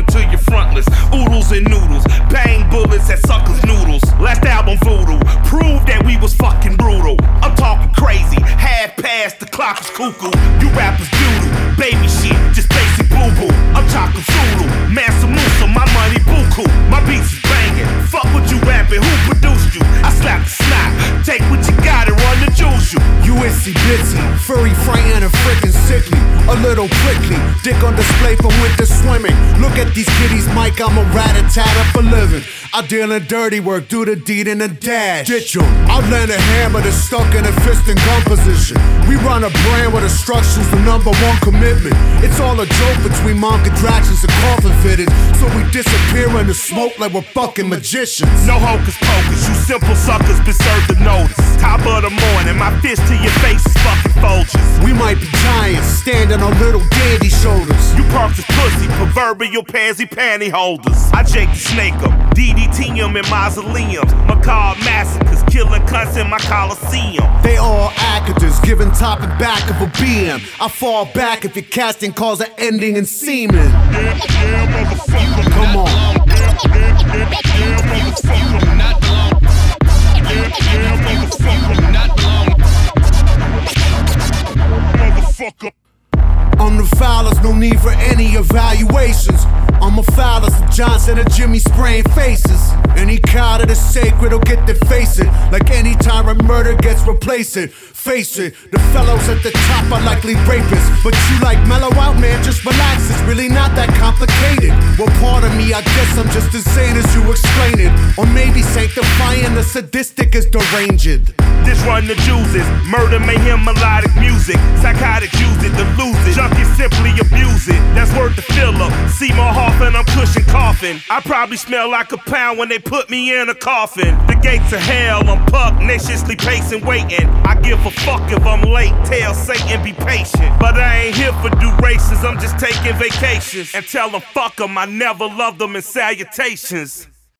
to your frontless. Oodles and noodles, bang bullets at suckers' noodles. Last album voodoo, proved that we was fucking brutal. I'm talking crazy, half past the clock is cuckoo. You rappers doodle, baby shit, just basic boo-boo. I'm talking Zulu, Mansa Musa, my money buku. My beats is banging, fuck what you rapping, who produced you? I slap the snot, take what you got and run the juice you. You itsy bitsy, furry, frightened and freaking sickly. A little prickly, dick on display from winter swimming. Look at these kitties, Mike, I'm a rat-a-tat for living. I deal in dirty work, do the deed in a dash. Ditch 'em, I'll land a hammer that's stuck in a fist and gun position. We run a brand where the structure's the #1 commitment. It's all a joke between mom contractions and coffin fitteds. So we disappear in the smoke like we're fucking magicians. No hocus pocus, you simple suckers been served the notice. Top of the morning, my fist to your face is fucking Folgers. We might be giants, standing on little dandy shoulders. You perks is pussy, proverbial pansy panty holders. I Jake the Snake 'em, DDT 'em in mausoleums. Macabre massacres, killing cunts in my coliseum. They all actors, giving top and back of a BM. I fall back if your casting calls are ending in semen. Come on. I'm the foulest, no need for any evaluations. I'm a foulest, a Johnson or Jimmy spraying faces. Any cow that is sacred will get their face it. Like any time a murder gets replaced it. Face it, the fellows at the top are likely rapists. But you like mellow out, man, just relax, it's really not that complicated. Well, part of me, I guess I'm just insane as you explain it. Or maybe sanctifying the sadistic is deranged. This run the juices, murder, mayhem, melodic music. Psychotics use it to lose it, junkies simply abuse it. That's worth the fill-up, Seymour Hoffman, I'm cushion coughing. I probably smell like a pound when they put me in a coffin. The gates of hell, I'm pugnaciously pacing, waiting. I give a fuck if I'm late, tell Satan be patient. But I ain't here for durations, I'm just taking vacations. And tell them fuck them, I never loved them in salutations.